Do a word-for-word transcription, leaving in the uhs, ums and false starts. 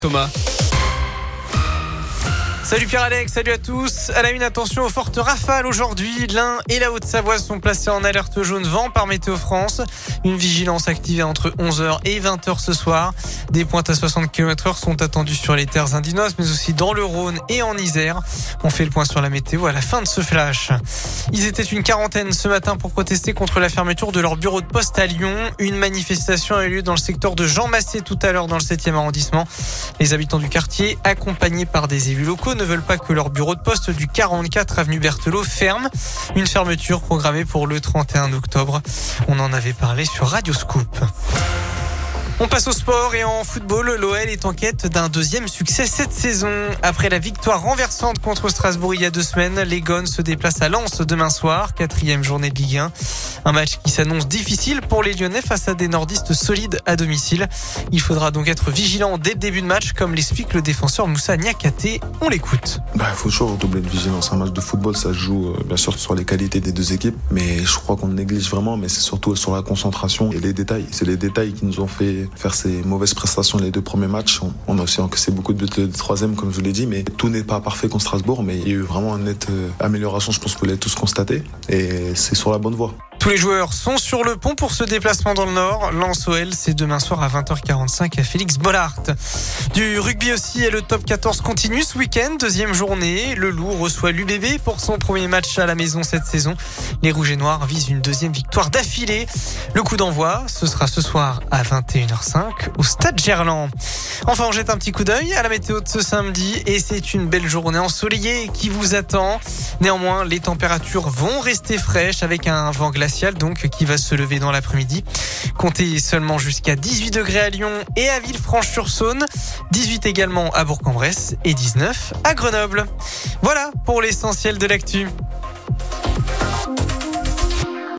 Thomas. Salut Pierre-Alex, salut à tous. À la une, attention aux fortes rafales aujourd'hui. L'Ain et la Haute-Savoie sont placés en alerte jaune vent par Météo France. Une vigilance activée entre onze heures et vingt heures ce soir. Des pointes à soixante kilomètres heure sont attendues sur les terres indinoises, mais aussi dans le Rhône et en Isère. On fait le point sur la météo à la fin de ce flash. Ils étaient une quarantaine ce matin pour protester contre la fermeture de leur bureau de poste à Lyon. Une manifestation a eu lieu dans le secteur de Jean Massé tout à l'heure dans le septième arrondissement. Les habitants du quartier, accompagnés par des élus locaux, ne veulent pas que leur bureau de poste du quarante-quatre avenue Berthelot ferme. Une fermeture programmée pour le trente et un octobre. On en avait parlé sur Radio Scoop. On passe au sport et en football, l'O L est en quête d'un deuxième succès cette saison. Après la victoire renversante contre Strasbourg il y a deux semaines, les Gones se déplacent à Lens demain soir, quatrième journée de Ligue un. Un match qui s'annonce difficile pour les Lyonnais face à des nordistes solides à domicile. Il faudra donc être vigilant dès le début de match, comme l'explique le défenseur Moussa Niakhaté. On l'écoute. Bah, il faut toujours doubler de vigilance. Un match de football, ça se joue bien sûr sur les qualités des deux équipes, mais je crois qu'on néglige vraiment, mais c'est surtout sur la concentration et les détails. C'est les détails qui nous ont fait faire ces mauvaises prestations les deux premiers matchs. On a aussi encaissé beaucoup de buts le troisième, comme je vous l'ai dit, mais tout n'est pas parfait contre Strasbourg, mais il y a eu vraiment une nette amélioration, je pense que vous l'avez tous constaté, et c'est sur la bonne voie. Tous les joueurs sont sur le pont pour ce déplacement dans le Nord. Lens O L, c'est demain soir à vingt heures quarante-cinq à Félix Bollaert. Du rugby aussi, et le top quatorze continue ce week-end. Deuxième journée, le Loup reçoit l'U B B pour son premier match à la maison cette saison. Les Rouges et Noirs visent une deuxième victoire d'affilée. Le coup d'envoi, ce sera ce soir à vingt et une heures cinq au Stade Gerland. Enfin, on jette un petit coup d'œil à la météo de ce samedi et c'est une belle journée ensoleillée qui vous attend. Néanmoins, les températures vont rester fraîches avec un vent glacial donc qui va se lever dans l'après-midi. Comptez seulement jusqu'à dix-huit degrés à Lyon et à Villefranche-sur-Saône, dix-huit également à Bourg-en-Bresse et dix-neuf à Grenoble. Voilà pour l'essentiel de l'actu.